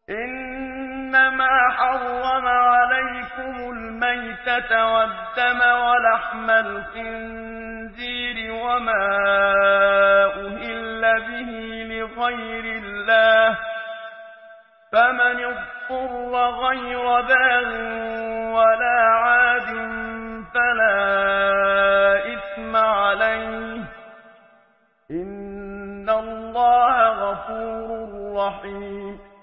إنما حرم عليكم الميتة والدم ولحم الخنزير وما أهل به لغير الله فمن اضطر غير باغ ولا عاد فلا إثم عليه إن الله غفور رحيم